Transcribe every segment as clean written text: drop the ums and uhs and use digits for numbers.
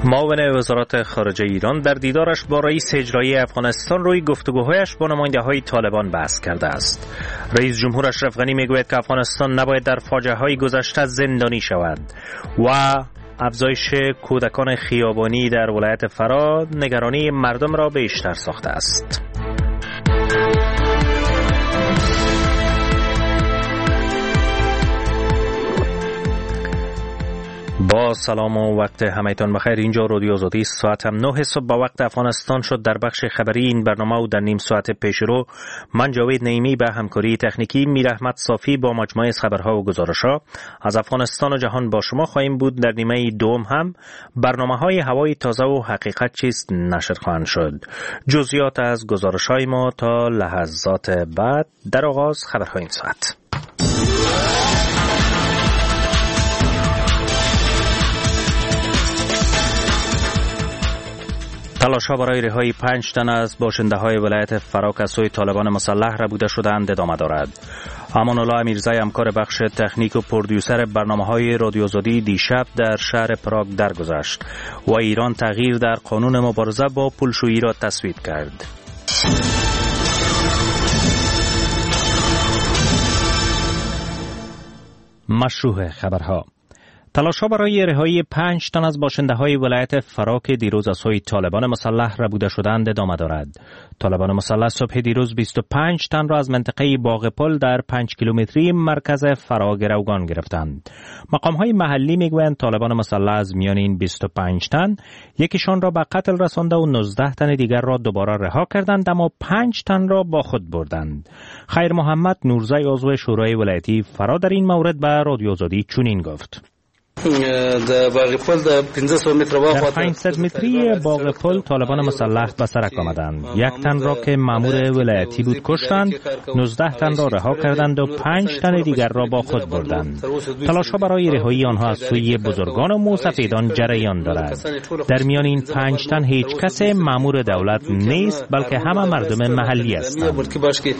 معاون وزارت خارجه ایران در دیدارش با رئیس اجرایی افغانستان روی گفتگوهایش با نماینده‌های طالبان بحث کرده است. رئیس جمهور اشرف غنی میگوید که افغانستان نباید در فاجعه‌های گذشته زندانی شود و افزایش کودکان خیابانی در ولایت فرا نگرانی مردم را بیشتر ساخته است. با سلام و وقت همه‌تان بخیر. اینجا رادیو آزادی است. ساعت 9 صبح با وقت افغانستان شد. در بخش خبری این برنامه و در نیم ساعت پیش رو من جاوید نعیمی به همکاری تکنیکی میر احمد صافی با مجموعه از خبرها و گزارش‌ها از افغانستان و جهان با شما خواهیم بود. در نیمه دوم هم برنامه‌های هوای تازه و حقیقت چیست نشر خواهند شد. جزئیات از گزارش‌های ما تا لحظات بعد. در آغاز خبرهای این ساعت. تلاش‌ها برای رهایی 5 تن از باشنده‌های ولایت فرا که سوی طالبان مسلح ربوده شدند ادامه دارد. امان الله امیرزی همکار بخش تکنیک و پرودیوسر برنامه‌های رادیو آزادی دیشب در شهر پراگ درگذشت و ایران تغییر در قانون مبارزه با پولشویی را تصویب کرد. مشروع خبرها. تلاش‌ها برای رهایی 5 تن از باشنده‌های ولایت فرا که دیروز از سوی طالبان مسلح ربوده شدند ادامه دارد. طالبان مسلح صبح دیروز 25 تن را از منطقه باغپل در 5 کیلومتری مرکز فرا گروگان گرفتند. مقام‌های محلی میگویند طالبان مسلح از میان این 25 تن یکیشان را به قتل رسانده و 19 تن دیگر را دوباره رها کردند، اما 5 تن را با خود بردند. خیر محمد نورزی عضو شورای ولایتی فرا در این مورد به رادیو آزادی چنین گفت: در 500 متری باغپل طالبان مسلح به سرک آمدند. 1 تن را که مأمور ولایتی بود کشتند، 19 تن را رها کردند و 5 تن دیگر را با خود بردند. تلاش‌ها برای رهایی آنها از سوی بزرگان و موسفیدان جریان دارد. در میان این 5 تن هیچ کس مأمور دولت نیست، بلکه همه مردم محلی هستند.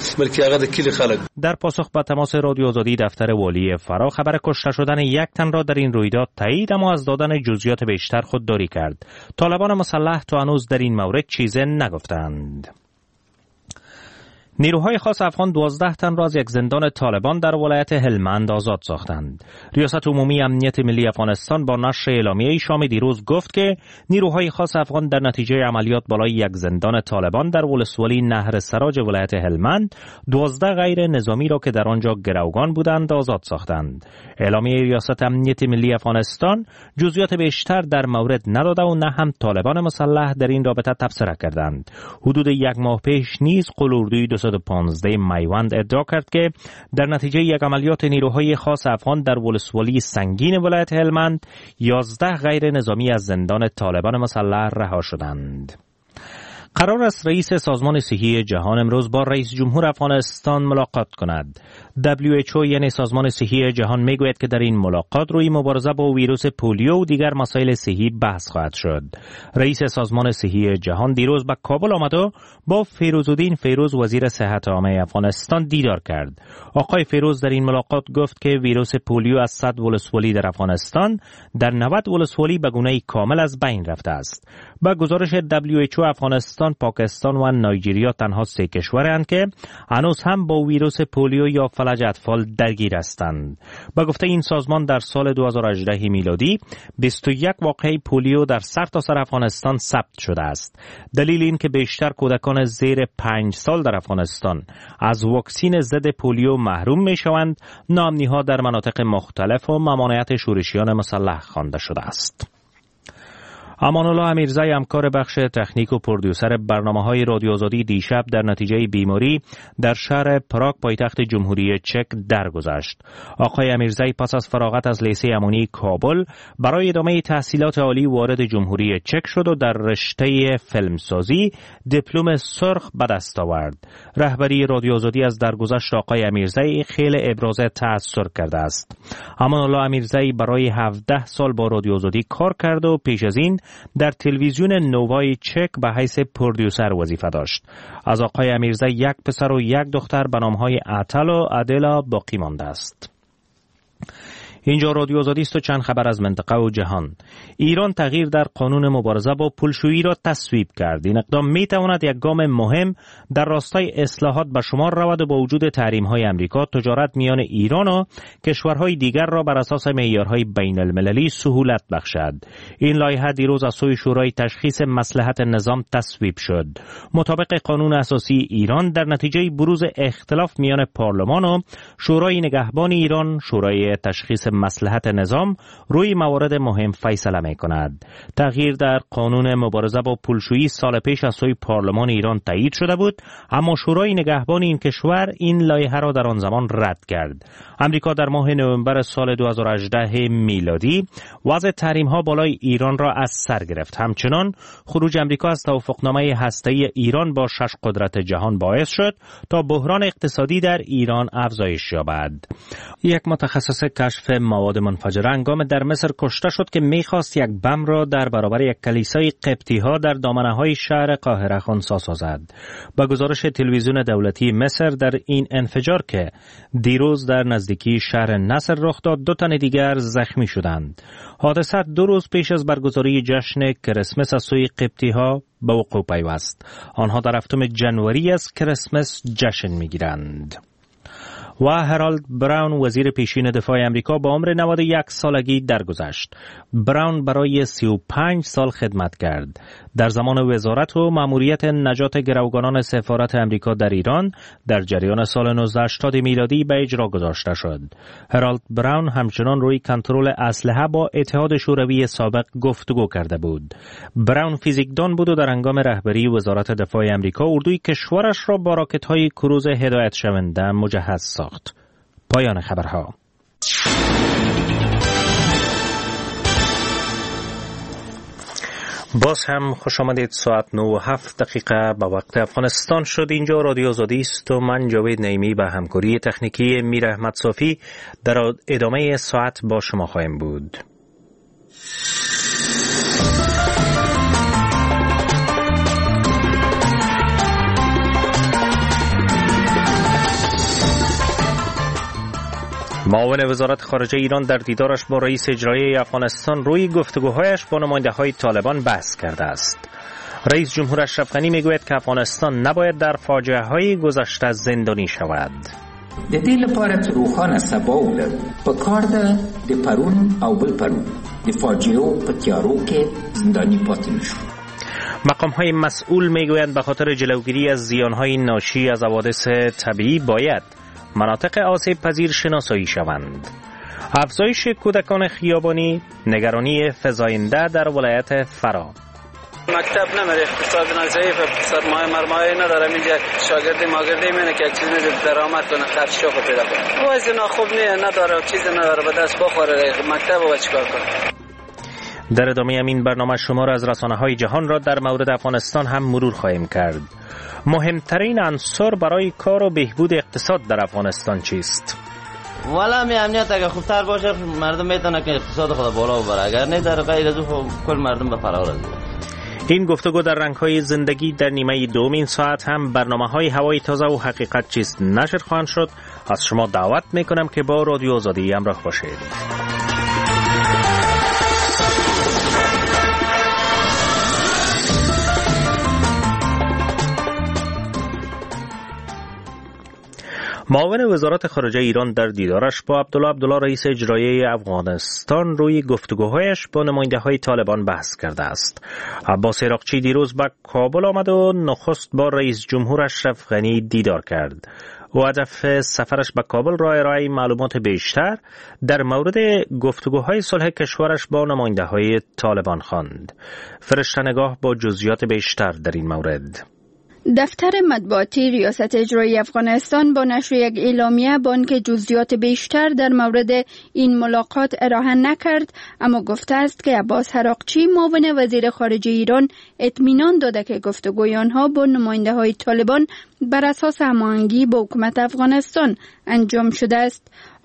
در پاسخ به تماس رادیو آزادی دفتر والی فرا خبر کشته شدن 1 تن را در این رویداد تایید، اما از دادن جزئیات بیشتر خودداری کرد. طالبان مسلح تا هنوز در این مورد چیزی نگفتند. نیروهای خاص افغان 12 تن را از یک زندان طالبان در ولایت هلمند آزاد ساختند. ریاست عمومی امنیت ملی افغانستان با نشر اعلامیه شام دیروز گفت که نیروهای خاص افغان در نتیجه عملیات بالای یک زندان طالبان در ولسوالی نهر سراج ولایت هلمند 12 غیر نظامی را که در آنجا گروگان بودند آزاد ساختند. اعلامیه ریاست امنیت ملی افغانستان جزئیات بیشتر در مورد نداده و نه هم طالبان مسلح در این رابطه تبصره کردند. حدود 1 ماه پیش نیز قلوردوی 215 میوند ادعا کرد که در نتیجه یک عملیات نیروهای خاص افغان در ولسوالی سنگین ولایت هلمند 11 غیر نظامی از زندان طالبان مسلح رها شدند. قرار است رئیس سازمان صحی جهان امروز با رئیس جمهور افغانستان ملاقات کند. WHO یعنی سازمان صحی جهان میگوید که در این ملاقات روی مبارزه با ویروس پولیو و دیگر مسائل صحی بحث خواهد شد. رئیس سازمان صحی جهان دیروز به کابل آمد و با فیروزالدین فیروز وزیر صحت عامه افغانستان دیدار کرد. آقای فیروز در این ملاقات گفت که ویروس پولیو از 100 ولسوالی در افغانستان در 90 ولسوالی به گونه کامل از بین رفته است. با گزارش WHO افغانستان، پاکستان و نایجریا تنها 3 کشورند که هنوز هم با ویروس پولیو یا فلج اطفال درگیر هستند. با گفته این سازمان در سال 2018 میلادی 21 واقعه پولیو در سرتاسر افغانستان ثبت شده است. دلیل این که بیشتر کودکان زیر 5 سال در افغانستان از واکسین ضد پولیو محروم میشوند، ناامنی‌ها در مناطق مختلف و ممانعت شورشیان مسلح خوانده شده است. امان الله امیرزی همکار بخش تکنیک و پرودیوسر برنامه‌های رادیو آزادی دیشب در نتیجه بیماری در شهر پراگ پایتخت جمهوری چک درگذشت. آقای امیرزی پس از فراغت از لیسه امانی کابل برای ادامه تحصیلات عالی وارد جمهوری چک شد و در رشته فیلمسازی دیپلم سرخ به دست آورد. رهبری رادیو آزادی از درگذشت آقای امیرزی خیلی ابراز تأثر کرده است. امان الله امیرزی برای 17 سال با رادیو آزادی کار کرد و پیش از این در تلویزیون نوای چک به حیث پرودیوسر وظیفه داشت. از آقای امیرزی 1 پسر و 1 دختر به نامهای اتل و ادلا باقی مانده است. اینجا رادیو آزادی است و چند خبر از منطقه و جهان. ایران تغییر در قانون مبارزه با پولشویی را تصویب کرد. این اقدام می تواند یک گام مهم در راستای اصلاحات به شمار رود و با وجود تحریم‌های آمریکا تجارت میان ایران و کشورهای دیگر را بر اساس معیارهای بین المللی سهولت بخشد. این لایحه دیروز از سوی شورای تشخیص مصلحت نظام تصویب شد. مطابق قانون اساسی ایران در نتیجه بروز اختلاف میان پارلمان و شورای نگهبان ایران، شورای تشخیص مصلحت نظام روی موارد مهم فیصله می کند. تغییر در قانون مبارزه با پولشویی سال پیش از سوی پارلمان ایران تایید شده بود، اما شورای نگهبان این کشور این لایحه را در آن زمان رد کرد. آمریکا در ماه نوامبر سال 2018 میلادی وضع تحریم‌ها بالای ایران را از سر گرفت. همچنان خروج آمریکا از توافقنامه هسته‌ای ایران با 6 قدرت جهان باعث شد تا بحران اقتصادی در ایران افزایش یابد. یک متخصص کشف مواد منفجره هنگام در مصر کشته شد که می‌خواست یک بم را در برابر یک کلیسای قبطی‌ها در دامنه‌های شهر قاهره خنثی سازد. با گزارش تلویزیون دولتی مصر در این انفجار که دیروز در نزدیکی شهر نصر رخ داد، 2 تن دیگر زخمی شدند. حادثه 2 روز پیش از برگزاری جشن کریسمس از سوی قبطی‌ها به وقوع پیوست. آنها در 7 جنوری از کریسمس جشن می‌گیرند. و هرالد براون وزیر پیشین دفاع آمریکا با عمر 91 سالگی درگذشت. براون برای 35 سال خدمت کرد. در زمان وزارت و مأموریت نجات گروگانان سفارت آمریکا در ایران در جریان سال 1980 میلادی به اجرا گذاشته شد. هرالد براون همچنان روی کنترل اسلحه با اتحاد شوروی سابق گفتگو کرده بود. براون فیزیکدان بود و در هنگام رهبری وزارت دفاع آمریکا اردوی کشورش را با راکت‌های کروز هدایت شونده مجهز ساخت. پایان خبرها. باز هم خوش آمدید. ساعت 9:07 به وقت افغانستان شد. اینجا رادیو آزادی است و من جاوید نعیمی به همکاری تکنیکی میر احمد صافی در ادامه ساعت با شما خواهیم بود. معاون وزارت خارجه ایران در دیدارش با رئیس اجرایی افغانستان روی گفتگوهایش با نماینده‌های طالبان بحث کرده است. رئیس جمهور اشرف غنی میگوید که افغانستان نباید در فاجعه‌های گذشته زندانی شود. د دې لپاره چې روښانه سبا ولرو په کار ده د پرون او بل پرون د فاجعو په تیارو کې زندانی پاتې نشو. مقام‌های مسئول میگویند به خاطر جلوگیری از زیان‌های ناشی از حوادث طبیعی باید مناطق آسیب پذیر شناسایی شوند. افزایش کودکان خیابانی، نگرانی فزاینده در ولایت فرا. مکتب نمیره، اقتصاد ضعیف، سرمایه مرمایه نداره، اینجا شاگردی ماگردی میونه که چیزی درآمد کنه، خرجشو پیدا کنه. وضع خوب نداره، چیزی نداره، به دست بخوره مکتب و چیکار کنه. در ادامه این برنامه شمار از رسانه‌های جهان را در مورد افغانستان هم مرور خواهیم کرد. مهمترین عنصر برای کار و بهبود اقتصاد در افغانستان چیست؟ والا می امنیت اگه خوبتر باشه مردم میتونه که اقتصاد خود بالا ببره، اگر نه در غیر از اون کل مردم به فرار رسیده. این گفتگو در رنگ‌های زندگی در نیمه دوم این ساعت هم برنامه‌های هوای تازه و حقیقت چیست نشر خواهند شد. از شما دعوت میکنم که با رادیو آزادی همراه باشید. معاون وزارت خارجه ایران در دیدارش با عبدالله رئیس اجرایی افغانستان روی گفتگوهایش با نماینده‌های طالبان بحث کرده است. عباس عراقچی دیروز به کابل آمد و نخست با رئیس جمهور اشرف غنی دیدار کرد. او هدف سفرش به کابل را ارائه معلومات بیشتر در مورد گفتگوهای صلح کشورش با نماینده‌های طالبان خواند. فرشته نگاه با جزئیات بیشتر در این مورد. دفتر مطبوعاتی ریاست اجرایی افغانستان با نشر یک اعلامیه با آنکه جزئیات بیشتر در مورد این ملاقات ارائه نکرد، اما گفته است که عباس عراقچی معاون وزیر خارجه ایران اطمینان داده که گفتگوی آنها با نماینده‌های طالبان بر اساس هماهنگی با حکومت افغانستان انجام شده است.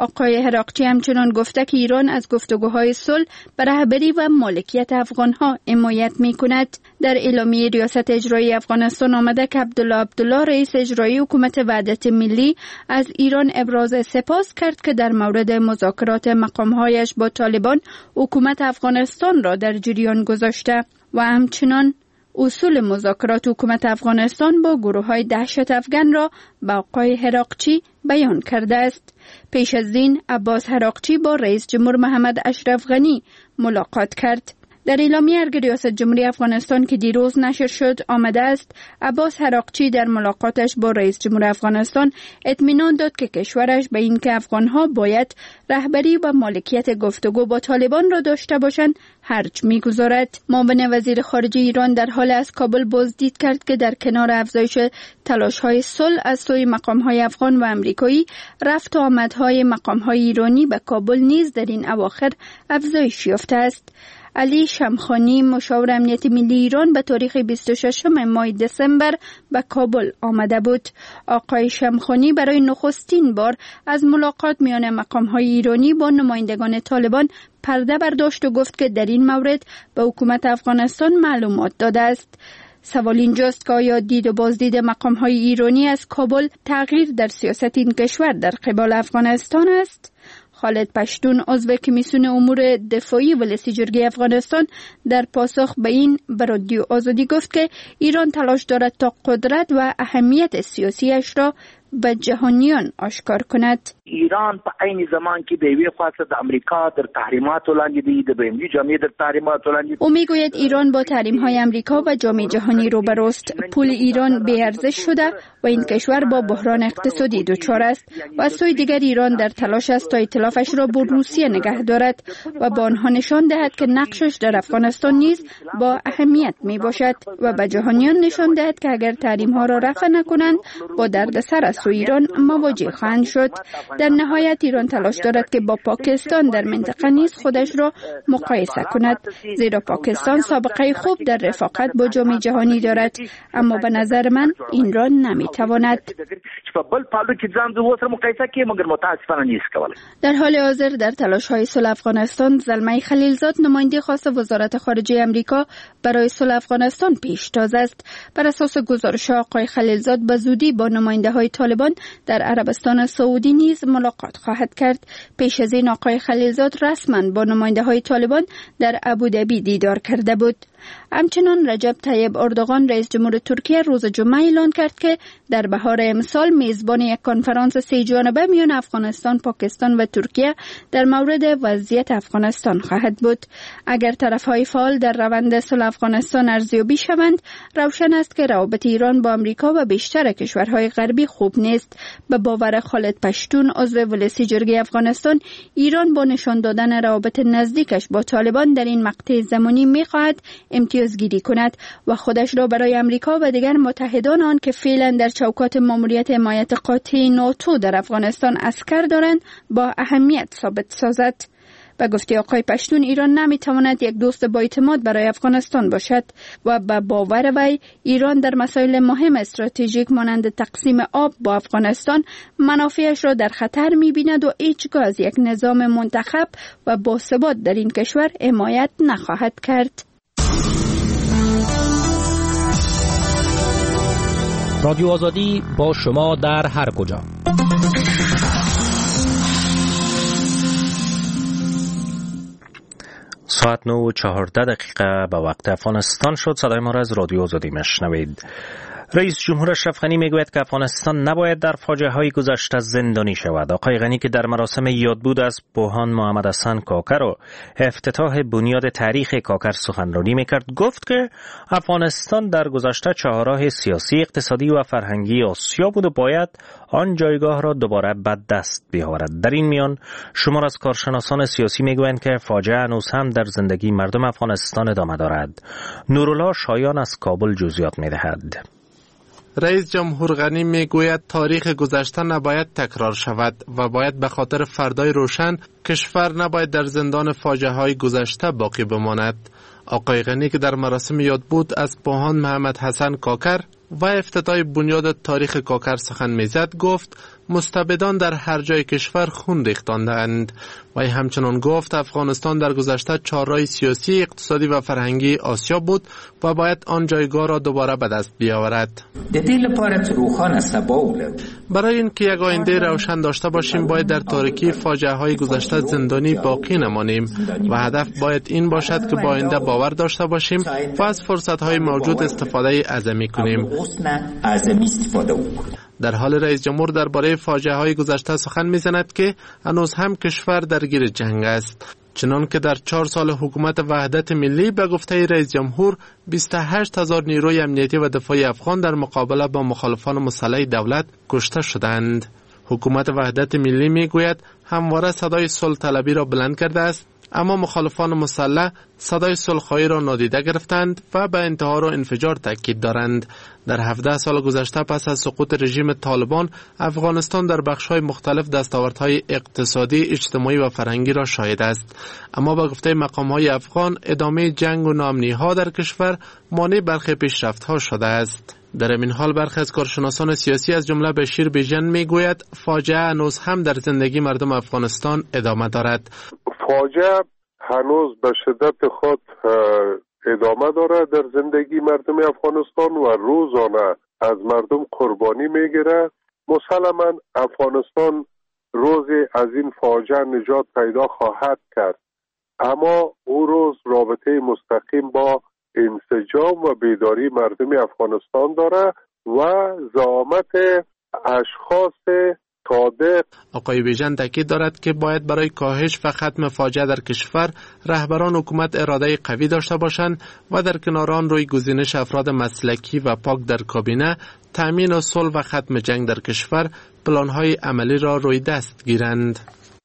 آقای هراقچی همچنان گفته که ایران از گفتگوهای صلح به رهبری و مالکیت افغانها حمایت می‌کند. در اعلامیه ریاست اجرایی افغانستان آمده که عبدالله رئیس اجرایی حکومت وحدت ملی از ایران ابراز سپاس کرد که در مورد مذاکرات مقام‌هایش با طالبان حکومت افغانستان را در جریان گذاشته و همچنان اصول مذاکرات حکومت افغانستان با گروه‌های دهشت افغان را به آقای هراقچی بیان کرده است. پیش از این عباس هراقچی با رئیس جمهور محمد اشرف غنی ملاقات کرد. در اعلامیه ارگ ریاست جمهوری افغانستان که دیروز نشر شد آمده است عباس هراقچی در ملاقاتش با رئیس جمهور افغانستان اطمینان داد که کشورش به این که افغانها باید رهبری و مالکیت گفتگو با طالبان را داشته باشند هرچ می‌گذارد. معاون وزیر خارجه ایران در حال از کابل بازدید کرد که در کنار افزایش تلاش‌های صلح از سوی مقام‌های افغان و آمریکایی، رفت و آمدهای مقام‌های ایرانی به کابل نیز در این اواخر افزایش یافته است. علی شمخانی مشاور امنیت ملی ایران به تاریخ 26 ماه دسامبر به کابل آمده بود. آقای شمخانی برای نخستین بار از ملاقات میان مقام‌های ایرانی با نمایندگان طالبان پرده برداشت و گفت که در این مورد به حکومت افغانستان معلومات داده است. سوال اینجاست که آیا دید و بازدید مقام‌های ایرانی از کابل تغییر در سیاست این کشور در قبال افغانستان است؟ خالد پشتون عضو کمیسیون امور دفاعی ولسی جرگه افغانستان در پاسخ به این به رادیو آزادی گفت که ایران تلاش دارد تا قدرت و اهمیت سیاسیش را به جهانیان آشکار کند. ایران په عین زمان کې به وی خاصه د امریکا در تحریمات لاندې دی د بین‌المللي جامعه در تحریمات لاندې. او میگوید ایران با تحریم‌های امریکا و جامعه جهانی روبروست. پول ایران بی ارزش شده و این کشور با بحران اقتصادی دچار است و از سوی دیگر ایران در تلاش است تا ائتلافش را با روسیه نگه دارد و با آنها نشان دهد که نقشش در افغانستان نیز با اهمیت می باشد و به جهانیان نشان دهد که اگر تحریم‌ها را رفع نکنند با دردسر از سوی ایران مواجه خواهند شد. در نهایت ایران تلاش دارد که با پاکستان در منطقه نیز خودش را مقایسه کند، زیرا پاکستان سابقه خوب در رفاقت با جامعه جهانی دارد، اما به نظر من این را نمیتواند. در حال حاضر در تلاش‌های صلح افغانستان زلمه خلیلزاد نماینده خاص وزارت خارجه آمریکا برای صلح افغانستان پیشتاز است. بر اساس گزارش آقای خلیلزاد به زودی با نماینده‌های طالبان در عربستان سعودی نیز ملاقات خواهد کرد. پیش از این آقای خلیلزاد رسما با نماینده‌های طالبان در ابوظبی دیدار کرده بود. همچنان رجب طیب اردوغان رئیس جمهور ترکیه روز جمعه اعلان کرد که در بهار امسال میزبان یک کنفرانس سه جانبه میان افغانستان، پاکستان و ترکیه در مورد وضعیت افغانستان خواهد بود. اگر طرف‌های فعال در روند صلح افغانستان ارزیابی شوند، روشن است که روابط ایران با آمریکا و بیشتر کشورهای غربی خوب نیست. به باور خالد پشتون عضو ولسی جرگه افغانستان، ایران با نشان دادن روابط نزدیکش با طالبان در این مقطع زمانی می‌خواهد امتیازگیری کند و خودش را برای آمریکا و دیگر متحدان آن که فعلا در چوکات ماموریت حمایت قاطع ناتو در افغانستان عسکر دارند با اهمیت ثابت سازد. به گفته آقای پشتون ایران نمیتواند یک دوست با اعتماد برای افغانستان باشد و به باور وی ایران در مسائل مهم استراتژیک مانند تقسیم آب با افغانستان منافعش را در خطر می‌بیند و هیچگاه از یک نظام منتخب و باثبات در این کشور حمایت نخواهد کرد. رادیو آزادی با شما در هر کجا. ساعت 9:14 به وقت افغانستان شد. صدای ما را از رادیو آزادی میشنوید. رئیس جمهور اشرف غنی میگوید که افغانستان نباید در فاجعه‌های گذشته زندانی شود. آقای غنی که در مراسم یادبود از بوهان محمد حسن کاکر و افتتاح بنیاد تاریخ کاکر سخنرانی میکرد، گفت که افغانستان در گذشته چهارراه سیاسی، اقتصادی و فرهنگی آسیا بود و باید آن جایگاه را دوباره به دست بیاورد. در این میان شمار از کارشناسان سیاسی میگویند که فاجعه هنوز هم در زندگی مردم افغانستان ادامه دارد. نورالله شایان از کابل جزئیات میدهد. رئیس جمهور غنی میگوید تاریخ گذشته نباید تکرار شود و باید به خاطر فردای روشن کشور نباید در زندان فاجعه های گذشته باقی بماند. آقای غنی که در مراسم یادبود از بوهان محمد حسن کاکر و افتتاح بنیاد تاریخ کاکر سخن میزد، گفت مستبدان در هر جای کشور خون ریختاندند. و همچنان گفت افغانستان در گذشته چهارراه سیاسی، اقتصادی و فرهنگی آسیا بود و باید آن جایگاه را دوباره به دست بیاورد. برای اینکه یک آینده روشن داشته باشیم باید در تاریکی فاجعه های گذشته زندانی باقی نمانیم و هدف باید این باشد که با آینده باور داشته باشیم و از فرصت های موجود استفاده اعظمی کنیم. در حال رئیس جمهور درباره فاجعه های گذشته سخن می‌زند که هنوز هم کشور درگیر جنگ است. چنان که در 4 سال حکومت وحدت ملی به گفته رئیس جمهور 28,000 نیروی امنیتی و دفاعی افغان در مقابله با مخالفان مسلح دولت کشته شدند. حکومت وحدت ملی میگوید همواره صدای صلح طلبی را بلند کرده است، اما مخالفان مسلح صدای صلح‌خواهی را نادیده گرفتند و به انتحار و انفجار تاکید دارند. در 17 سال گذشته پس از سقوط رژیم طالبان، افغانستان در بخش‌های مختلف دستاوردهای اقتصادی، اجتماعی و فرهنگی را شاهد است. اما با گفته مقام‌های افغان، ادامه جنگ و ناامنی‌ها در کشور مانع برخی پیشرفت‌ها شده است. در این حال برخی از کارشناسان سیاسی از جمله بشیر بیژن میگوید فاجعه هنوز هم در زندگی مردم افغانستان ادامه دارد. فاجعه هنوز به شدت خود ادامه داره در زندگی مردم افغانستان و روزانه از مردم قربانی میگیره. مسلما افغانستان روزی از این فاجعه نجات پیدا خواهد کرد، اما او روز رابطه مستقیم با انسجام و بیداری مردم افغانستان داره و زعامت اشخاص صادق. آقای بیژن تاکید دارد که باید برای کاهش و ختم فاجعه در کشور رهبران حکومت اراده قوی داشته باشند و در کنار آن روی گزینش افراد مسلکی و پاک در کابینه، تأمین صلح و ختم جنگ در کشور پلان‌های عملی را روی دست گیرند.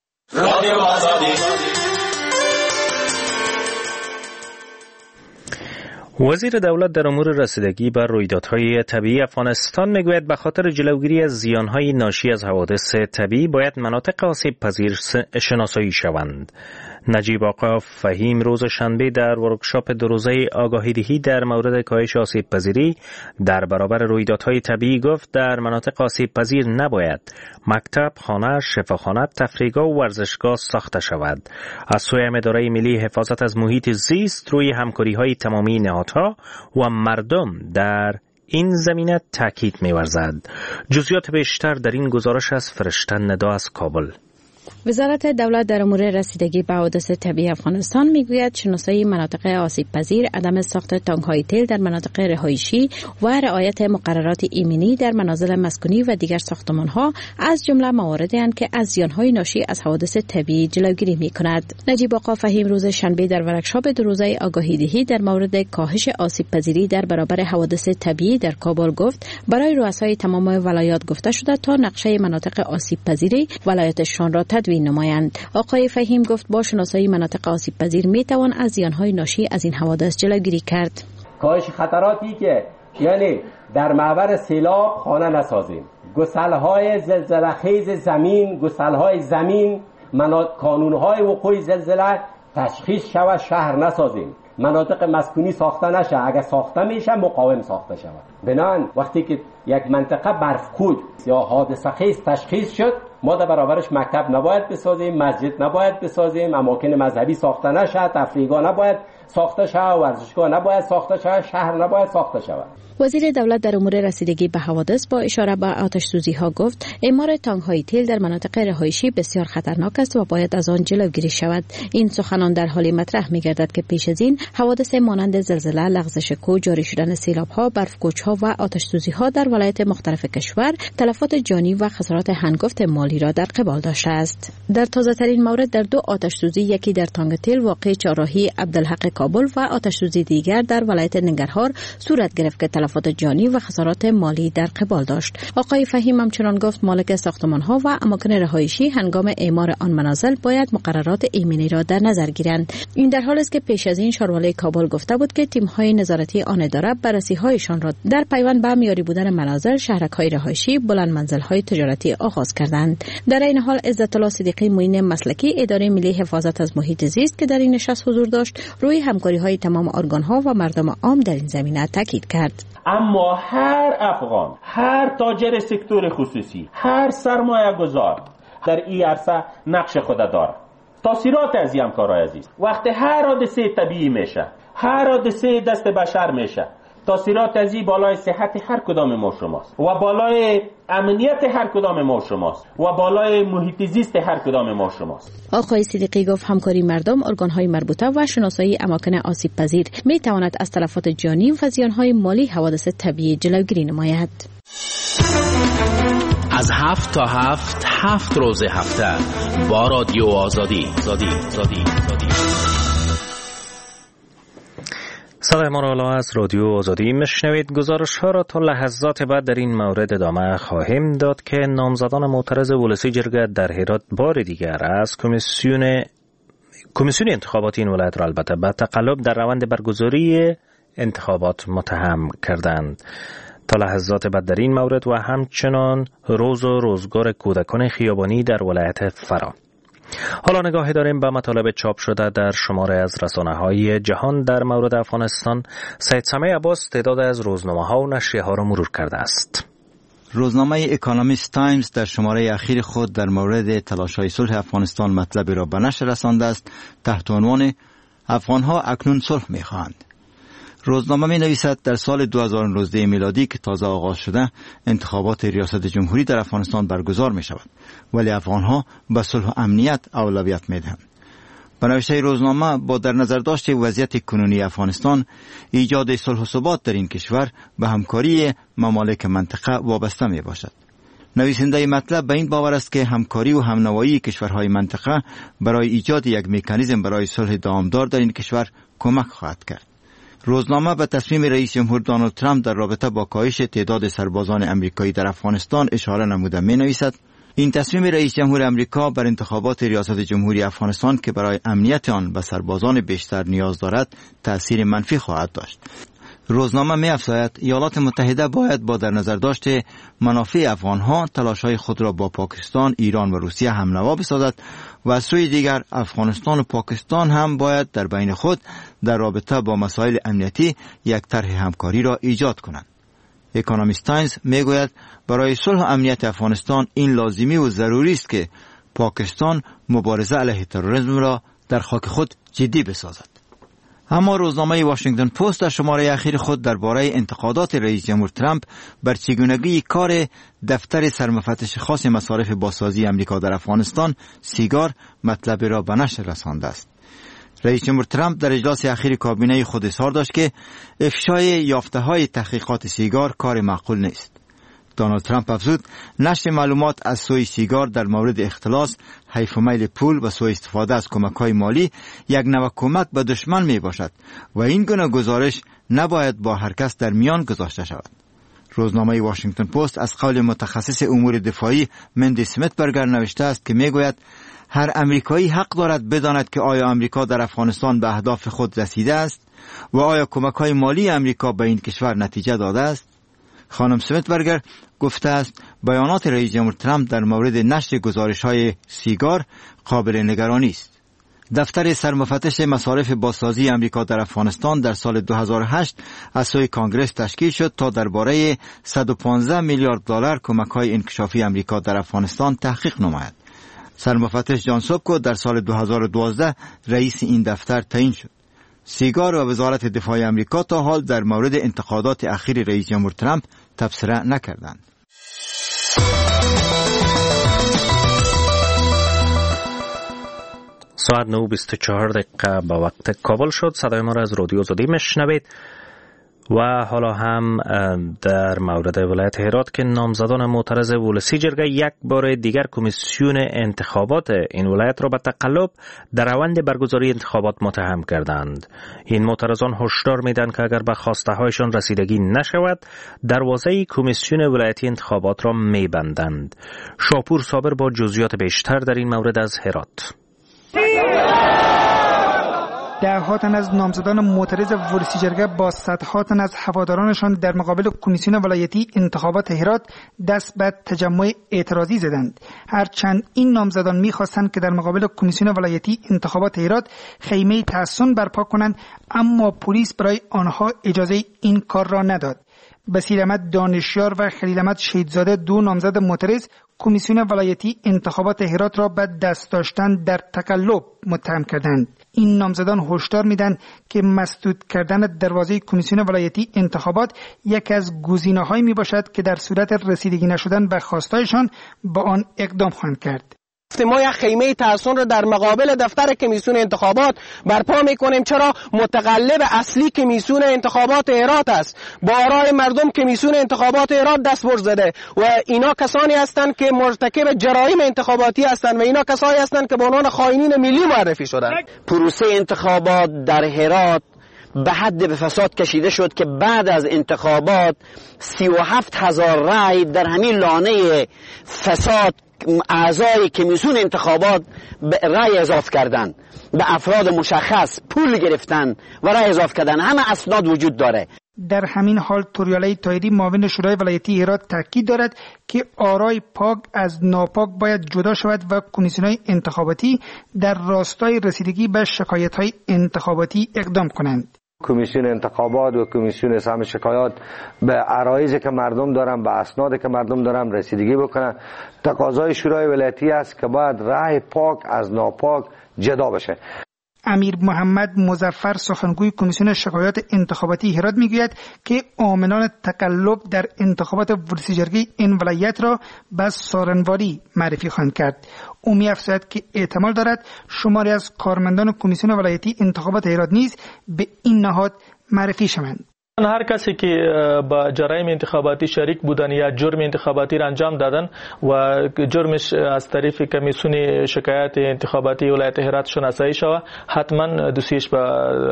وزیر دولت در امور رسیدگی به رویدادهای طبیعی افغانستان میگوید به خاطر جلوگیری از زیانهای ناشی از حوادث طبیعی باید مناطق آسیب پذیر شناسایی شوند. نجیب آقا فهیم روز شنبه در ورکشاپ 2 روزه آگاهی دهی در مورد کاهش آسیب پذیری در برابر رویدادهای طبیعی گفت در مناطق آسیب پذیر نباید مکتب، خانه، شفاخانه، تفریحگاه و ورزشگاه ساخته شود. از سوی اداره ملی حفاظت از محیط زیست روی همکاری‌های تمامی نهادها و مردم در این زمینه تاکید می‌ورزد. جزئیات بیشتر در این گزارش از فرشته ندا از کابل. وزارت دولت در امور رسیدگی به حوادث طبیعی افغانستان میگوید شناسایی مناطق آسیب پذیر، عدم ساخت تانک‌های تیل در مناطق رهایشی و رعایت مقررات ایمنی در منازل مسکونی و دیگر ساختمان‌ها از جمله مواردی اند که از زیان‌های ناشی از حوادث طبیعی جلوگیری می‌کند. نجیب آقا فهیم روز شنبه در ورکشاپ 2 روزه آگاهی دهی در مورد کاهش آسیب پذیری در برابر حوادث طبیعی در کابل گفت برای رؤسای تمام ولایات گفته شده تا نقشه مناطق آسیب پذیری ولایتشان را تدوین نمایند. آقای فهیم گفت با شناسایی مناطق آسیب پذیر می توان از زیانهای ناشی از این حوادث جلوگیری کرد. کاهش خطراتی که یعنی در معبر سیلاب خانه نسازیم، گسل‌های زلزله خیز زمین، گسل‌های زمین، کانون‌های وقوع زلزله تشخیص شود، شهر نسازیم، مناطق مسکونی ساخته نشه، اگر ساخته میشه مقاوم ساخته شود. بنابراین وقتی که یک منطقه برفکود یا حادثه خیز تشخیص شد، ما در برابرش مکتب نباید بسازیم، مسجد نباید بسازیم، اماکن مذهبی ساخته نشه، تفریحگاه نباید ساخته شود، ورزشگاه نباید ساخته شود، شهر نباید ساخته شود. وزیر دولت در امور رسیدگی به حوادث با اشاره به آتش سوزی ها گفت اعمار تانک‌های تیل در مناطق رهایشی بسیار خطرناک است و باید از آن جلوگیری شود. این سخنان در حالی مطرح می‌گردد که پیش از این حوادث مانند زلزله، لغزش کوه، جاری شدن سیلاب‌ها، برف‌کوچ‌ها و آتش سوزی‌ها در ولایت مختلف کشور تلفات جانی و خسارات هنگفت مالی را در قبال داشته است. در تازه‌ترین مورد در 2 آتش سوزی، یکی در تانک تیل واقع چهارراهی عبدالحق کابل و آتش سوزی دیگر در ولایت ننگرهار صورت گرفت که تلفات جانی و خسارات مالی در قبال داشت. آقای فهیم همچنان گفت مالک ساختمان‌ها و اماکن رهایشی هنگام اعمار آن منازل باید مقررات ایمنی را در نظر گیرند. این در حالی است که پیش از این شاروالی کابل گفته بود که تیم‌های نظارتی آن اداره بررسی‌هایشان را در پیوند به معیاری بودن منازل، شهرک‌های رهایشی، بلند منزل‌های تجارتی آغاز کردند. در این حال عزت الله صدیقی معین مسلکی اداره ملی حفاظت از محیط زیست که در این نشست حضور داشت، روی همکاری‌های تمام ارگان‌ها و مردم عام در این زمینه تاکید کرد. اما هر افغان، هر تاجر سکتور خصوصی، هر سرمایه گذار در این عرصه نقش خود داره. تاثیرات از این همکارای عزیز، وقتی هر حادثه طبیعی میشه، هر حادثه دست بشر میشه، تاثیرات از این بالای صحت هر کدام ما شماست و بالای امنیت هر کدام ما شماست و بالای محیط زیست هر کدام ما شماست. آقای صدیقی گفت همکاری مردم، ارگان‌های مربوطه و شناسایی اماکن آسیب پذیر می تواند از تلفات جانی و زیان‌های مالی حوادث طبیعی جلوگیری نماید. از 7 تا 7 روز هفته با رادیو آزادی. صدای ما را از رادیو آزادی میشنوید. گزارش ها را تا لحظات بعد در این مورد ادامه خواهیم داد که نامزدان معترض ولسی جرگه در هرات بار دیگر از کمیسیون انتخاباتی این ولایت را البته به تقلب در روند برگزاری انتخابات متهم کردند. تا لحظات بعد در این مورد و همچنان روز و روزگار کودکان خیابانی در ولایت فرا. حالا نگاهی داریم به مطالب چاپ شده در شماره از رسانه‌های جهان در مورد افغانستان. سید سمیع عباس تعداد از روزنامه‌ها و نشریه‌ها را مرور کرده است. روزنامه اکونومیست تایمز در شماره اخیر خود در مورد تلاش‌های صلح افغانستان مطلبی را به نشر رسانده است تحت عنوان افغان‌ها اکنون صلح می‌خواهند. روزنامه می نویسد در سال 2019 میلادی که تازه آغاز شده انتخابات ریاست جمهوری در افغانستان برگزار می شود، ولی افغانها به صلح و امنیت اولویت می دهند. به نوشته روزنامه با در نظر داشت وضعیت کنونی افغانستان، ایجاد صلح و ثبات در این کشور به همکاری ممالک منطقه وابسته می باشد. نویسنده مطلب به این باور است که همکاری و همنوایی کشورهای منطقه برای ایجاد یک مکانیزم برای صلح دامدار در این کشور کمک خواهد کرد. روزنامه به تصمیم رئیس جمهور دونالد ترامپ در رابطه با کاهش تعداد سربازان امریکایی در افغانستان اشاره نموده می نویسد این تصمیم رئیس جمهور امریکا بر انتخابات ریاست جمهوری افغانستان که برای امنیت آن به سربازان بیشتر نیاز دارد تأثیر منفی خواهد داشت. روزنامه می افزاید ایالات متحده باید با در نظر داشته منافع افغانها تلاش‌های خود را با پاکستان، ایران و روسیه همنوا بسازد و از سوی دیگر افغانستان و پاکستان هم باید در بین خود در رابطه با مسائل امنیتی یک طرح همکاری را ایجاد کنند. اکونومیست تایمز می گوید برای صلح و امنیت افغانستان این لازمی و ضروری است که پاکستان مبارزه علیه تروریسم را در خاک خود جدی بسازد. اما روزنامه واشنگتن پست در شماره اخیر خود درباره انتقادات رئیس جمهور ترامپ بر چگونگی کار دفتر سرمفتش خاص مصارف بازسازی امریکا در افغانستان سیگار مطلب را به نشر رسانده است. رئیس جمهور ترامپ در اجلاس اخیر کابینه خود اظهار داشت که افشای یافته‌های تحقیقات سیگار کار معقول نیست. دونالد ترامپ افزود نشر معلومات از سوی سیگار در مورد اختلاس، حیف و میل پول و سوء استفاده از کمک‌های مالی یک نوع کمک به دشمن می باشد و این گونه گزارش نباید با هر کس در میان گذاشته شود. روزنامه واشنگتن پست از قول متخصص امور دفاعی مندی سمیتبرگر نوشته است که میگوید هر امریکایی حق دارد بداند که آیا امریکا در افغانستان به اهداف خود رسیده است و آیا کمک‌های مالی امریکا به این کشور نتیجه داده است. خانم سمیتبرگر گفته است بیانات رئیس جمهور ترامپ در مورد نشر گزارش‌های سیگار قابل نگرانی است. دفتر سرمفتش مصارف بازسازی امریکا در افغانستان در سال 2008 از سوی کانگرس تشکیل شد تا درباره 115 میلیارد دلار کمک‌های انکشافی امریکا در افغانستان تحقیق نماید. سرمفتش جان سوبکو در سال 2012 رئیس این دفتر تعیین شد. سیگار و وزارت دفاع امریکا تا حال در مورد انتقادات اخیر رئیس جمهور ترامپ تبصره نکردند. ساعت 9:24 به وقت کابل شد. صدای ما را از رادیو آزادی میشنوید و حالا هم در مورد ولایت هرات که نامزدان معترض ولسی جرگه یک بار دیگر کمیسیون انتخابات این ولایت را به تقلب در روند برگزاری انتخابات متهم کردند. این معترضان هشدار میدن که اگر به خواسته هایشان رسیدگی نشود دروازه کمیسیون ولایتی انتخابات را میبندند. شاپور صابر با جزئیات بیشتر در این مورد از هرات. ده‌ها تن از نامزدان معترض ولسی جرگه با صدها تن از هوادارانشان در مقابل کمیسیون ولایتی انتخابات هرات دست به تجمع اعتراضی زدند. هرچند این نامزدان می‌خواستند که در مقابل کمیسیون ولایتی انتخابات هرات خیمه تحصن برپا کنند، اما پلیس برای آنها اجازه این کار را نداد. بصیر احمد دانشیار و خلیل احمد شهیدزاده، دو نامزد معترض، کمیسیون ولایتی انتخابات هرات را به دست داشتن در تقلب متهم کردند. این نامزدان هشدار میدن که مسدود کردن دروازه کمیسیون ولایتی انتخابات یکی از گزینه‌هایی میباشد که در صورت رسیدگی نشدن به خواستایشان با آن اقدام خواهند کرد. ما یک خیمه ترسون رو در مقابل دفتر کمیسیون انتخابات برپا میکنیم. چرا؟ متقلب اصلی کمیسیون انتخابات هرات است. با آرای مردم کمیسیون انتخابات هرات دست برد زده و اینا کسانی هستند که مرتکب جرایم انتخاباتی هستند و اینا کسانی هستند که به عنوان خائنین ملی معرفی شدند. پروسه انتخابات در هرات به حد به فساد کشیده شد که بعد از انتخابات 37,000 رای در همین لانه فساد اعضای کمیسیون انتخابات رای اضافه کردن، به افراد مشخص پول گرفتن و رای اضافه کردن. همه اسناد وجود داره. در همین حال توریالی طاهری معاون شورای ولایتی هرات تاکید دارد که آرای پاک از ناپاک باید جدا شود و کمیسیون‌های انتخاباتی در راستای رسیدگی به شکایت‌های انتخاباتی اقدام کنند. کمیسیون انتخابات و کمیسیون سهم شکایات به عرایضی که مردم دارن، به اسنادی که مردم دارن رسیدگی بکنن. تقاضای شورای ولایتی است که باید رای پاک از ناپاک جدا بشه. امیر محمد مظفر سخنگوی کمیسیون شکایات انتخاباتی هرات میگوید که آمنان تقلب در انتخابات ورسی جرگه این ولایت را به سارنواری معرفی خواهند کرد. او می‌افزاید که احتمال دارد شماری از کارمندان کمیسیون ولایتی انتخابات هرات نیز به این نهاد معرفی شوند. هر کسی که با جرایم انتخاباتی شریک بودن یا جرم انتخاباتی را انجام دادن و جرمش از طریق کمیسیون شکایات انتخاباتی ولایت هرات شناسایی شود، حتما دوسیش به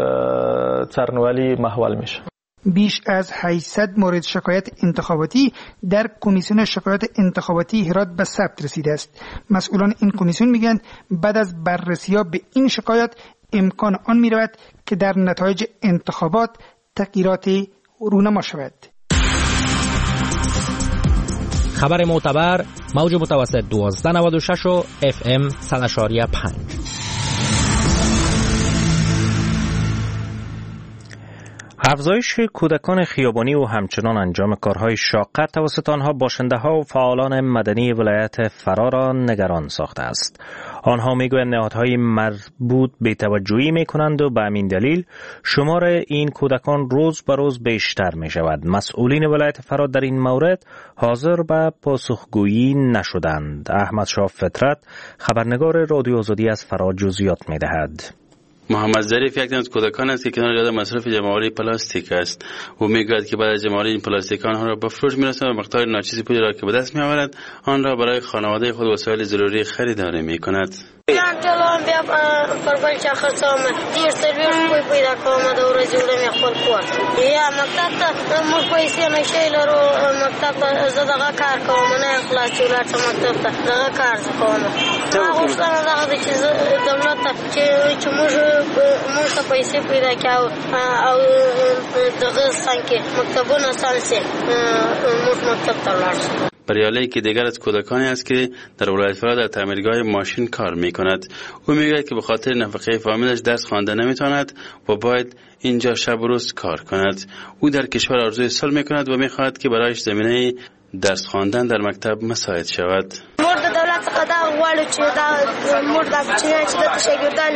سارنواری محول میشه. بیش از 800 مورد شکایت انتخاباتی در کمیسیون شکایات انتخاباتی هرات به ثبت رسیده است. مسئولان این کمیسیون میگن بعد از بررسی‌ها به این شکایات امکان آن میرود که در نتایج انتخابات تغییراتی رونما شود. خبر معتبر موج متوسط 1296 و FM 100.5. افزایش کودکان خیابانی و همچنان انجام کارهای شاق توسط آنها باشنده‌ها و فعالان مدنی ولایت فرا را نگران ساخته است. آنها میگویند نهادهای مربوط بی‌توجهی میکنند و به همین دلیل شمار این کودکان روز به روز بیشتر می شود. مسئولین ولایت فرا در این مورد حاضر به پاسخگویی نشدند. احمد شاه فطرت خبرنگار رادیو آزادی از فرا جزئیات می دهد. محمد ظریف یک از کودکان است که کنار جاده مصرف جمع‌آوری پلاستیک است. او میگوید که بعد از جمع‌آوری این پلاستیک آنها را به فروش می‌رساند و مقدار ناچیزی پولی را که به دست می‌آورد آن را برای خانواده خود وسایل ضروری خریداری می‌کند. من جلوم بیا پربال چه خرڅوم دیر سرویس کوئی پیدا کوم د ورځې وړم خپل کور یا مکتب ته موږ پیسې نشي لرو مکتب ته زه دغه کار کوم نه خلاص ولر ته مکتب ته دغه کار کوم غوښتنه دغه چې دولت چې موږ ته پیسې پیدا کاو او دغه څنګه مکتبونه سانسي موږ مکتب ته لاړ. بریالی که دیگر از کودکانی است که در ولایت فرا در تعمیرگاه ماشین کار می کند. او میگوید که به خاطر نفقه فامیلش درس خوانده نمیتواند و باید اینجا شب و روز کار کند. او در کشور آرزوی صلح می کند و میخواهد که برایش زمینه درس خواندن در مکتب مساعد شود. مورد دولت څخه دا غواړو چې دا مورد د بچیانو چې د شاګردان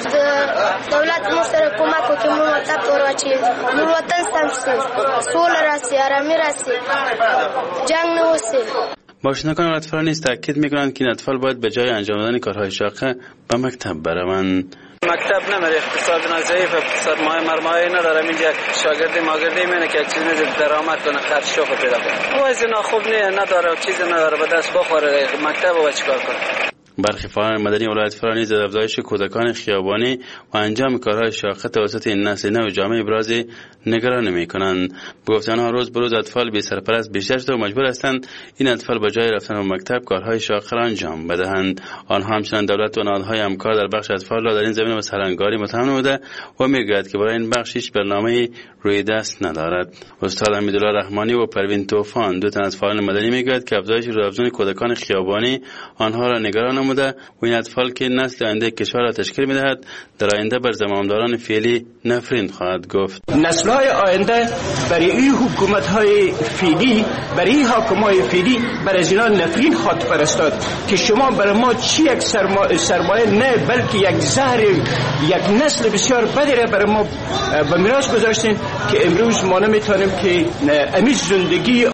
دولت موږ سره کومک وکړي موږ مکتب ته ورواچوي موږ وطن سم شي سوله راسي ارامي راسي جنگ نه وسي. باشندگان ولایت فرا نیز تاکید میکنند که این اطفال باید به جای انجام دادن کارهای شاقه به مکتب بروند. مکتب نمیره، اقتصاد ضعیف، سرمایه نداره، اینجا شاگردی ماگردی میونه که چیزی درآمد کنه خرجشو پیدا کنه. وضع خوب نداره، چیزی نداره به دست بخوره مکتب و چیکار کنه. برخی فعالان مدنی ولایت فرا نیز از افزایش کودکان خیابانی و انجام کارهای شاقه توسط این نسل نو جامعه ابراز نگرانی میکنند. به گفته آنها روز به روز اطفال بی سرپرست بیشتر شده و مجبور هستند این اطفال به جای رفتن به مکتب کارهای شاقه را انجام بدهند. آنها همچنان دولت و نهادهای همکار در بخش اطفال را در این زمینه به سرانگاری متهم نموده و میگوید که برای این بخش هیچ برنامه روی دست ندارد. استاد امیدالله رحمانی و پروین طوفان دو تن از فعالان مدنی میگوید که افزایش روزافزون کودکان خیابانی آنها را نگران نموده و این اطفال که نسل آینده کشور را تشکیل می‌دهد در آینده بر زمامداران فعلی نفرین خواهد گفت. نسل‌های آینده برای این حکومت‌های فعلی، برای این حاکمای فعلی بر از اینا نفرین خواهد فرستاد که شما برای ما چی یک سرمایه نه بلکه یک زهر، یک نسل بسیار بدی را برای ما به میراث گذاشتین که امروز ما نمیتونیم که امی زندگی